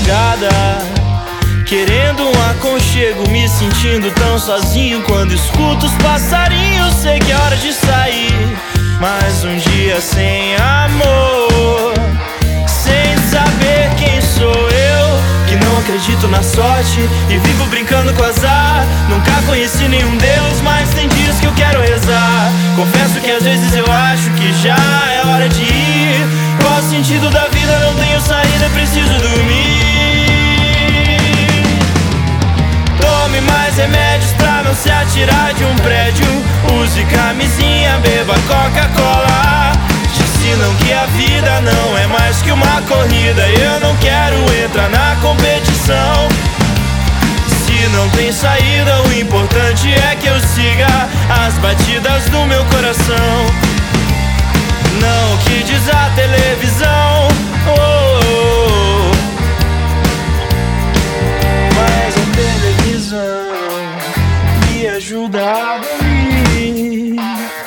madrugada, querendo um aconchego, me sentindo tão sozinho. Quando escuto os passarinhos, sei que é hora de sair. Mais um dia sem amor, sem saber quem sou eu, que não acredito na sorte e vivo brincando com azar. Nunca conheci nenhum Deus, mas tem dias que eu quero rezar. Confesso que às vezes eu acho que já é hora de ir. Qual o sentido da vida? Não tenho saída, preciso dormir. Tome mais remédios pra não se atirar de um prédio. Use camisinha, beba Coca-Cola. Te ensinam que a vida não é mais que uma corrida. Eu não quero entrar na competição. Se não tem saída, o importante é que eu siga as batidas do meu coração. Não o que diz a televisão. Oh, oh, oh. Mas a televisão me ajuda a dormir.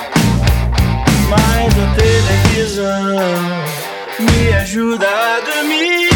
Mas a televisão me ajuda a dormir.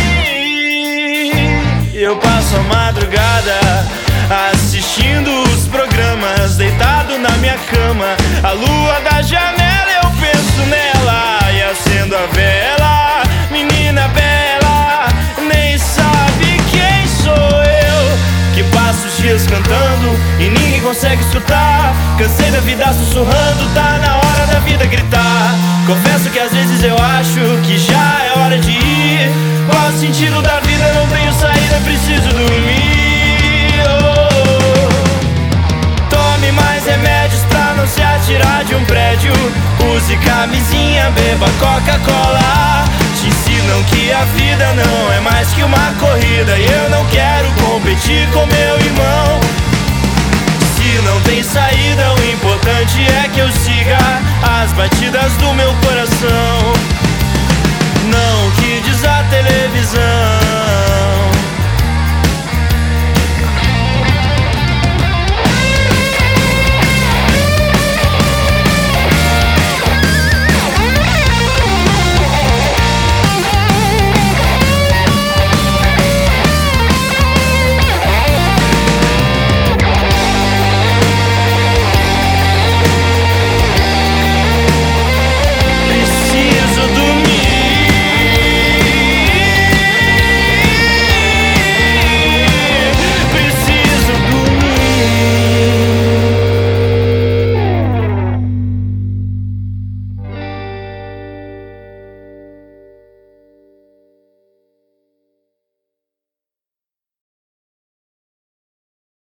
Eu passo a madrugada assistindo os programas, deitado na minha cama. A lua da janela, eu penso nela e acendo a vela. Menina bela, nem sabe quem sou eu, que passo os dias cantando e ninguém consegue escutar. Cansei da vida sussurrando, tá na hora da vida gritar. Confesso que às vezes eu acho que já é hora de ir. Qual o sentido da vida? Não tenho saída, preciso dormir. Oh, oh. Tome mais remédios pra não se atirar de um prédio. Use camisinha, beba Coca-Cola. Te ensinam que a vida não é mais que uma corrida. E eu não quero competir com meu irmão. Se não tem saída, o importante é que eu siga as batidas do meu coração. Não o que diz a televisão.